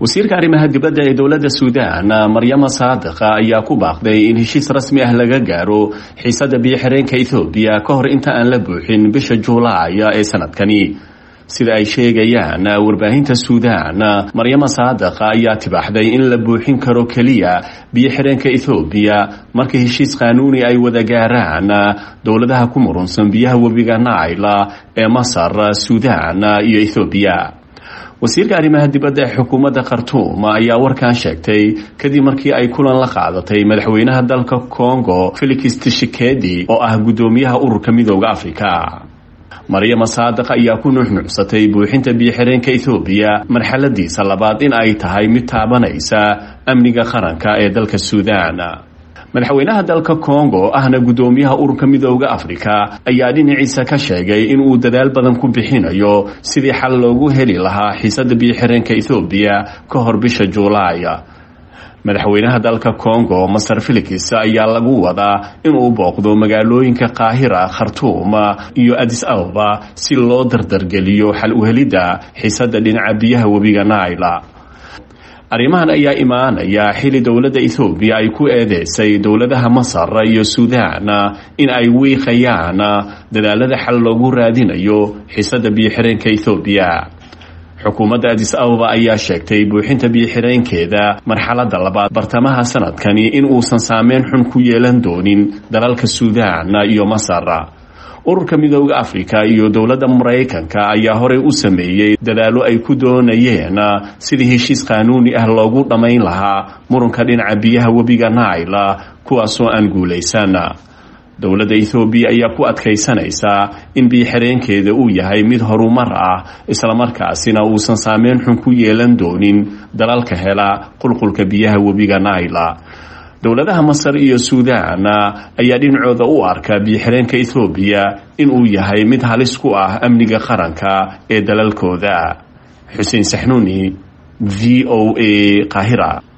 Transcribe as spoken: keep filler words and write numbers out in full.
wasiirka arrimaha dibadda ee dowladda Suudaan Maryama Saadiqa ayaa ku baaqday in heshiis rasmi ah laga gaaro xiisada biyo-xireenka Itoobiya ka hor inta aan la buuxin bisha Juulaay ee sanadkani sida ay sheegayaan warbaahinta Suudaan. Maryama Saadiqa ayaa tibaaxday in la buuxin karo kaliya biyo-xireenka Itoobiya marka heshiis qaanuuni ay wada gaaraan dowladaha ku murunsan biyaha webiga Nile ee Masar, Suudaan iyo Itoobiya. wasiirka arrimaha dibadda ee xukuumadda Khartoum ayaa warkan sheegtay kadib markii ay kulan la qaadatay madaxweynaha dalka Congo Felix Tshisekedi oo ah gudoomiyaha ururka midowga Afrika. Maryama Saadiqa ayaa ku nuuxnuuxsatay buuxinta biyo-xireenka Itoobiya marxaladiisa labaad in ay tahay mid taabanaysa amniga qaranka ee dalka Suudaan. madaxweynaha dalka Congo ahna gudoomiyaha ururka midowga Afrika ayaa dhinaciisa ka sheegay in uu dadaal badan ku bixinayo sidii xal loogu heli lahaa xiisada biyo-xireenka Itoobiya ka hor bisha Juulaay. madaxweynaha dalka Congo Masar Felix ayaa lagu wadaa in uu booqdo magaalooyinka Qaahira, Khartoum iyo Addis Ababa si loo dardargeliyo xal u helidda xiisada dhinaca biyaha webiga Nile. arrimahan ayaa imaanaya xili dowladda Itoobiya ay ku eedeysay dowladaha Masar iyo Suudaan in ay wiiqayaan dadaalada xal loogu raadinayo xiisada biyo-xireenka Itoobiya. xukuumadda Addis Ababa ayaa sheegtay buuxinta biyo-xireenkeeda marxaladda labaad bartamaha sanadkani in uusan saameyn xun ku yeelan doonin dalalka Suudaan iyo Masar. ururka midowga Afrika iyo dowladda Mareykanka ayaa horey u sameeyay dadaalo ay ku doonayeen sidii heshiis qaanuuni ah loogu dhamayn lahaa muranka dhinaca biyaha webiga Nile kuwaasoo aan guulaysan. dowladda Itoobiya ayaa ku adkaysanaysa in biyo-xireenkeeda uu yahay mid horumar ah isla markaasina uusan saameyn xun ku yeelan doonin dalalka hela qulqulka biyaha webiga Nile. dowladaha Masar iyo Suudaan ayaa dhinacooda u arka biyo-xireenka Itoobiya in uu yahay mid halis ku ah amniga qaranka ee dalalkooda. Xuseen Saxnuuni, V O A, Qaahira.